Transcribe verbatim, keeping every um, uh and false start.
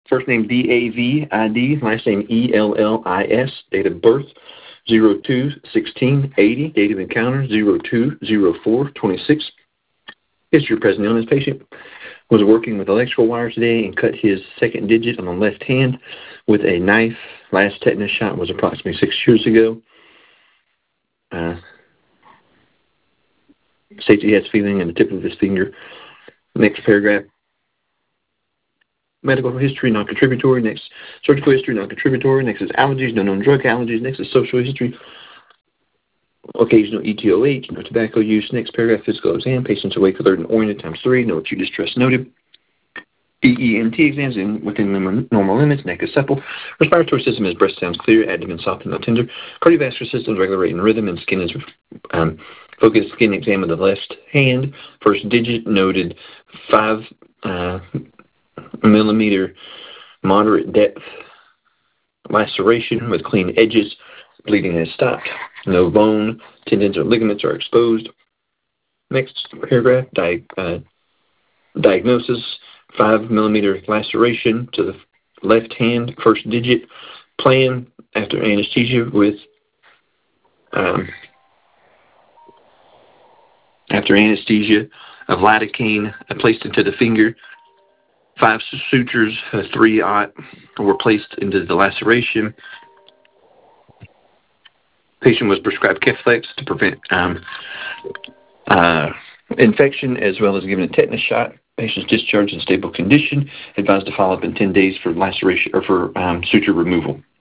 First name D A V I D, last name E L L I S, date of birth zero two sixteen eighty, date of encounter zero two zero four twenty-six. History of present illness. Patient was working with electrical wires today and cut his second digit on the left hand with a knife. Last tetanus shot was approximately six years ago. Uh, states he has feeling in the tip of his finger. Next paragraph. Medical history, non-contributory. Next, surgical history, non-contributory. Next is allergies, no known drug allergies. Next is social history, occasional E T O H, no tobacco use. Next paragraph, physical exam. Patients awake, alert, and oriented times three. No acute distress noted. E E N T exams in within the normal limits. Neck is supple. Respiratory system is breast sounds clear, abdomen soft and not tender. Cardiovascular system is regular rate and rhythm, and skin is um, focused skin exam of the left hand. First digit noted five. Uh, millimeter moderate depth laceration with clean edges. Bleeding has stopped. No bone, tendons, or ligaments are exposed. Next paragraph, di- uh, diagnosis, five millimeter laceration to the left hand, first digit. Plan after anesthesia with um, after anesthesia of lidocaine placed into the finger. Five sutures, uh, three aught, were placed into the laceration. Patient was prescribed Keflex to prevent um, uh, infection, as well as given a tetanus shot. Patient's discharged in stable condition. Advised to follow up in ten days for laceration or for um, suture removal.